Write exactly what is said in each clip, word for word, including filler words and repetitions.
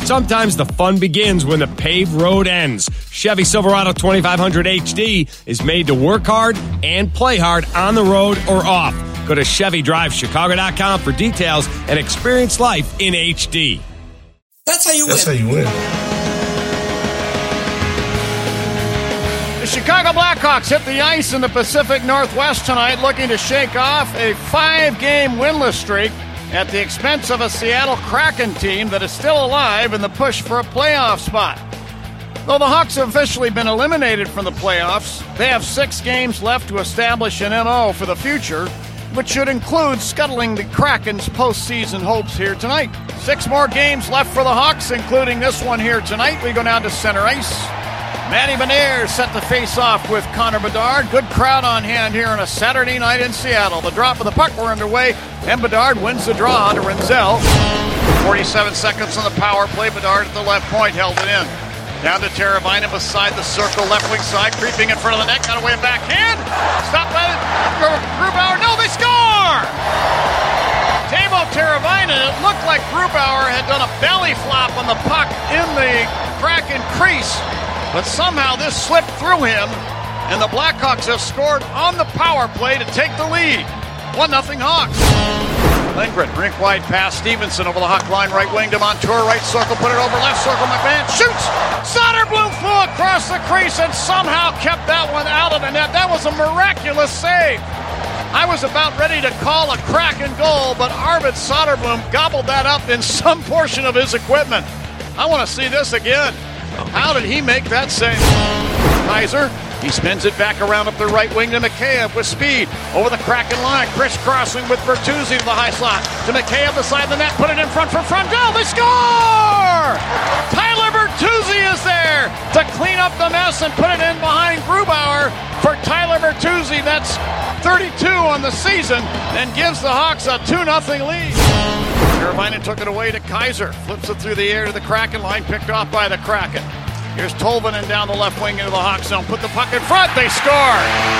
Sometimes the fun begins when the paved road ends. Chevy Silverado twenty-five hundred H D is made to work hard and play hard on the road or off. Go to Chevy Drive Chicago dot com for details and experience life in H D. That's how you That's win. how you win. The Chicago Blackhawks hit the ice in the Pacific Northwest tonight, looking to shake off a five-game winless streak at the expense of a Seattle Kraken team that is still alive in the push for a playoff spot. Though the Hawks have officially been eliminated from the playoffs, they have six games left to establish an M O for the future, which should include scuttling the Kraken's postseason hopes here tonight. Six more games left for the Hawks, including this one here tonight. We go down to center ice. Manny Beniers set to face off with Connor Bedard. Good crowd on hand here on a Saturday night in Seattle. The drop of the puck, we're underway, and Bedard wins the draw to Renzel. forty-seven seconds on the power play. Bedard at the left point held it in. Down to Teravainen beside the circle, left wing side, creeping in front of the net, got away and backhand. Stop by it. Grubauer. No, they score! Teuvo Teravainen, it looked like Grubauer had done a belly flop on the puck in the Kraken crease, but somehow this slipped through him, and the Blackhawks have scored on the power play to take the lead. one nothing Hawks. Lindgren, rink-wide pass, Stevenson over the Hawk line, right wing to Montour, right circle, put it over left circle, McMahon shoots! Soderblom flew across the crease and somehow kept that one out of the net. That was a miraculous save. I was about ready to call a Kraken goal, but Arvid Soderblom gobbled that up in some portion of his equipment. I want to see this again. How did he make that save? Kaiser, he spins it back around up the right wing to Mikheyev with speed. Over the Kraken line, crisscrossing with Bertuzzi to the high slot. To Mikheyev beside the net, put it in front for front goal. They score! Tyler Bertuzzi is there to clean up the mess and put it in behind Grubauer for Tyler Bertuzzi. That's thirty-two on the season and gives the Hawks a two nothing lead. Teravainen took it away to Kaiser. Flips it through the air to the Kraken line, picked off by the Kraken. Here's Tolvanen down the left wing into the Hawk zone. Put the puck in front. They score.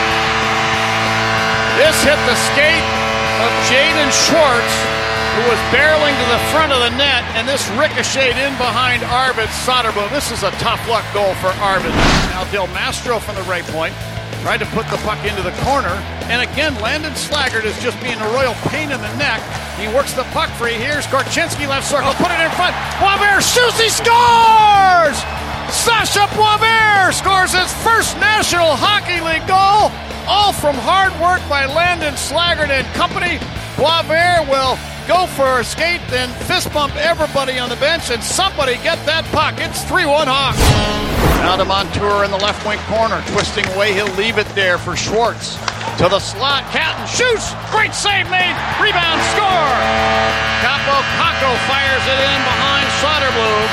This hit the skate of Jaden Schwartz, who was barreling to the front of the net, and this ricocheted in behind Arvid Soderblom. This is a tough luck goal for Arvid. Now Del Mastro from the right point tried to put the puck into the corner, and again Landon Slaggert is just being a royal pain in the neck. He works the puck free. Here's Korchinski left circle, put it in front. Boisvert shoots, he scores! Sasha Boisvert scores his first National Hockey League goal, all from hard work by Landon Slaggert and company. Boisvert will go for a skate, then fist bump everybody on the bench, and somebody get that puck. It's three one Hawks. Now to Montour in the left wing corner, twisting away, he'll leave it there for Schwartz. To the slot, Catton shoots, great save made, rebound, score! Capo Caco fires it in behind Soderblom,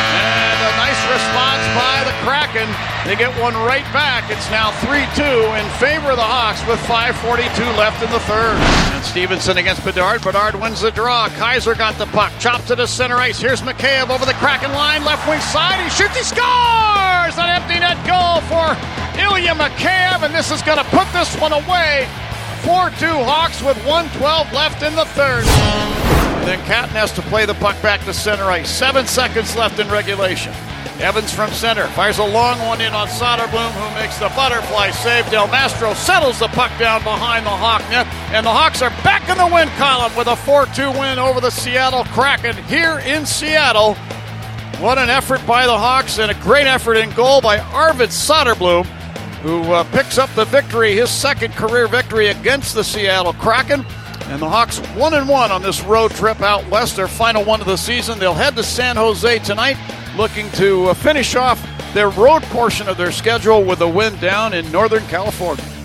and a nice response by the Kraken. They get one right back. It's now three two in favor of the Hawks with five forty-two left in the third. And Stevenson against Bedard. Bedard wins the draw. Kaiser got the puck, chopped to the center ice. Here's Mikheyev over the Kraken line, left wing side. He shoots, he scores! An empty net goal for Ilya Mikheyev, and this is going to put this one away. four two Hawks with one twelve left in the third. And then Catton has to play the puck back to center ice. Seven seconds left in regulation. Evans from center fires a long one in on Soderblom, who makes the butterfly save. Del Mastro settles the puck down behind the Hawk net, and the Hawks are back in the win column with a four two win over the Seattle Kraken here in Seattle. What an effort by the Hawks, and a great effort in goal by Arvid Soderblom, who uh, picks up the victory, his second career victory against the Seattle Kraken. And the Hawks one and one on this road trip out west, their final one of the season. They'll head to San Jose tonight, looking to uh, finish off their road portion of their schedule with a win down in Northern California.